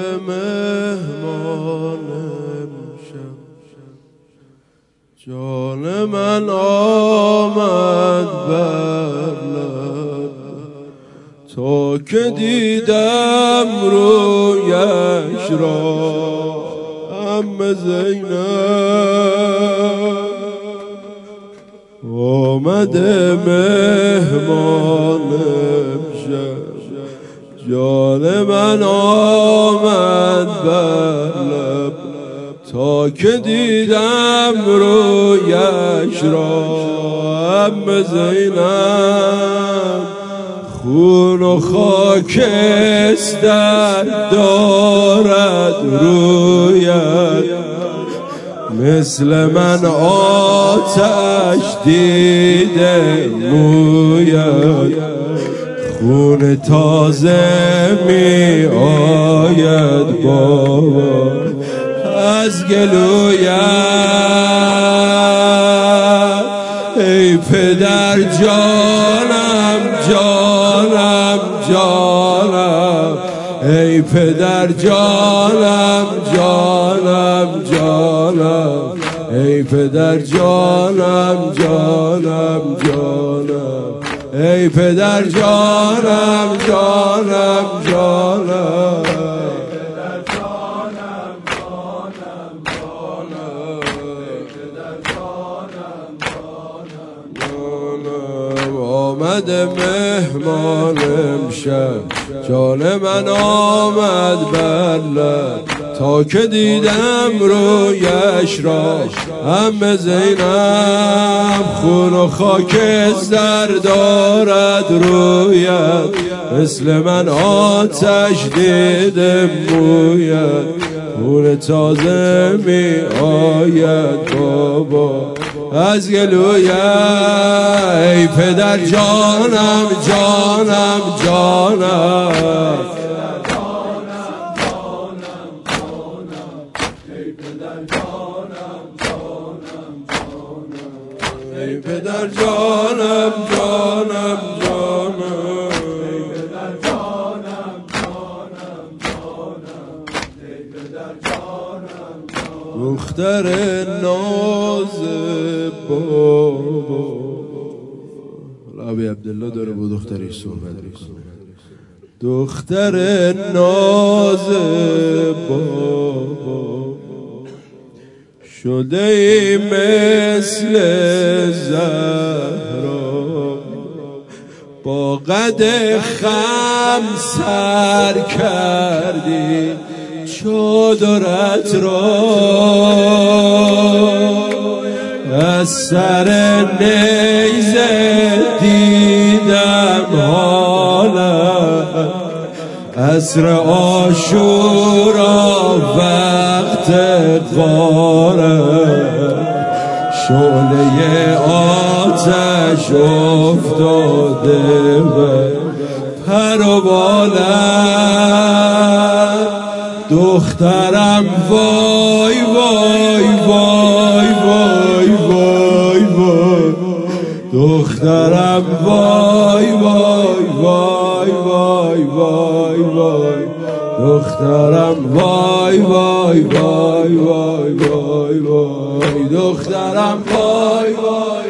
مهمانم شب جان من آمد بر لب تا که دیدم رویش را عمه زینب آمده مهمانم شب جان من آمد بر لب تا که دیدم رویش را عمه زینب خون و خاکستر دارد رویت مثل من آتش دیده مویت خون تازه می آید بابا از گلویت ای پدر جانم جانم جانم ای پدر جانم جانم جانم ای پدر جانم جانم جانم ای پدر جانم جانم جانم آمده مهمانم شب جان من آمد بر لب تا که دیدم رویش را عمه زینب خون و خاکستر دارد رویت مثل من آتش دیدم مویت خون تازه می آید بابا از گلویت ای پدر جانم جانم جانم ای پدر جانم جانم جانم دختر ناز بابا عبی عبدالله داره با دخترش صحبت میکنه دختر ناز بابا شده ای مثل زهرا با قد خم سر کردی چادرت را از سر نیزه دیدم حالت عصر عاشورا وقت غارت شعله آتش افتاده پر و بالت دخترم وای وای وای وای وای وای دخترم وای وای وای وای وای وای دخترم وای وای وای وای وای وای دخترم وای وای